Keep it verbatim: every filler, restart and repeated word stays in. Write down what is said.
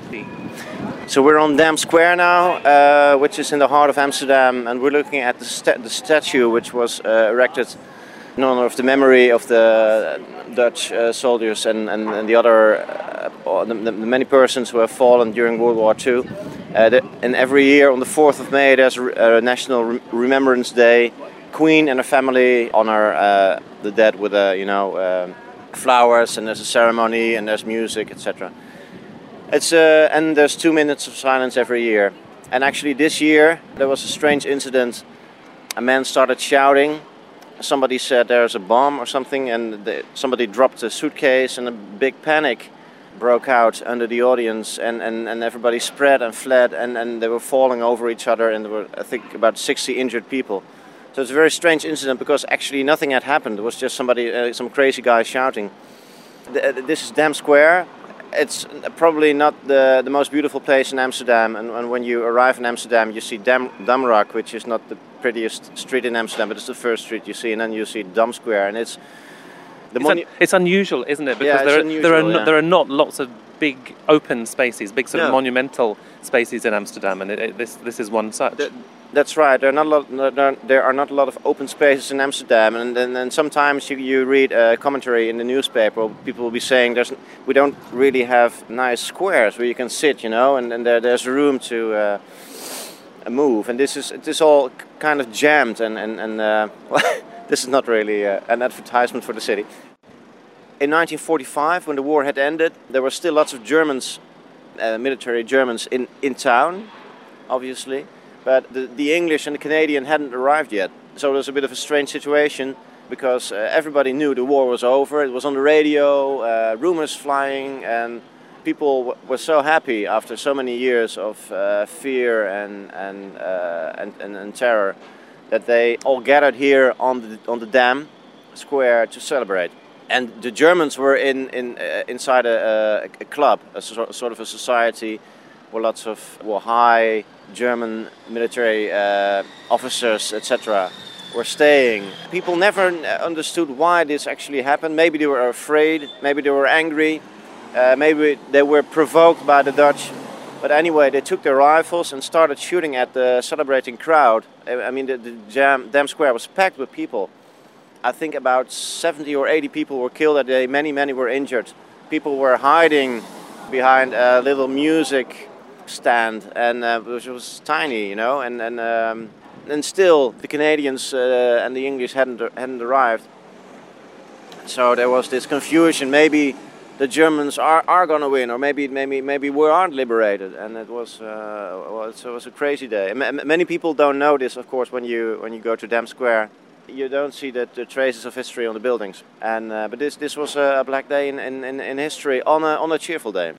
see? So we're on Dam Square now, uh, which is in the heart of Amsterdam, and we're looking at the, sta the statue which was uh, erected in honor of the memory of the Dutch uh, soldiers and, and, and the other uh, the, the many persons who have fallen during World War Two. Uh, the, and every year on the fourth of May there's a, a National Re Remembrance Day. Queen and her family honor uh, the dead with uh, you know uh, flowers, and there's a ceremony and there's music, et cetera. It's uh, and there's two minutes of silence every year. And actually this year there was a strange incident. A man started shouting. Somebody said there's a bomb or something, and the, somebody dropped a suitcase, and a big panic broke out under the audience, and, and, and everybody spread and fled, and, and they were falling over each other, and there were, I think, about sixty injured people. So it's a very strange incident because actually nothing had happened. It was just somebody, uh, some crazy guy shouting. The, this is Dam Square. It's probably not the, the most beautiful place in Amsterdam, and, and when you arrive in Amsterdam you see Dam, Damrak, which is not the prettiest street in Amsterdam, but it's the first street you see, and then you see Dam Square, and it's the it's, un it's unusual, isn't it? Because yeah, there, are, unusual, there, are yeah. there are not lots of big open spaces, big sort of no. monumental spaces in Amsterdam, and it, it, this this is one such. The, That's right. There are not a lot. There are not a lot of open spaces in Amsterdam, and then and sometimes you, you read a commentary in the newspaper. People will be saying, "There's we don't really have nice squares where you can sit, you know, and, and there, there's room to uh, move." And this is it is all kind of jammed, and and and uh, this is not really uh, an advertisement for the city. In nineteen forty-five, when the war had ended, there were still lots of Germans, uh, military Germans in in town, obviously. But the, the English and the Canadian hadn't arrived yet. So it was a bit of a strange situation, because uh, everybody knew the war was over. It was on the radio, uh, rumors flying, and people w were so happy after so many years of uh, fear and and, uh, and, and and terror that they all gathered here on the on the Dam Square to celebrate. And the Germans were in in uh, inside a, a, a club, a so, sort of a society, where lots of well, high German military uh, officers, et cetera, were staying. People never understood why this actually happened. Maybe they were afraid, maybe they were angry, uh, maybe they were provoked by the Dutch. But anyway, they took their rifles and started shooting at the celebrating crowd. I mean, the, the Dam, Dam Square was packed with people. I think about seventy or eighty people were killed that day. Many, many were injured. People were hiding behind a little music stand, and uh, which was tiny, you know, and and um, and still the Canadians uh, and the English hadn't hadn't arrived. So there was this confusion. Maybe the Germans are are going to win, or maybe maybe maybe we aren't liberated. And it was uh, well, it was a crazy day. M many people don't know this, of course, when you when you go to Dam Square. You don't see the, the traces of history on the buildings. And uh, but this this was a black day in in in history on a on a cheerful day.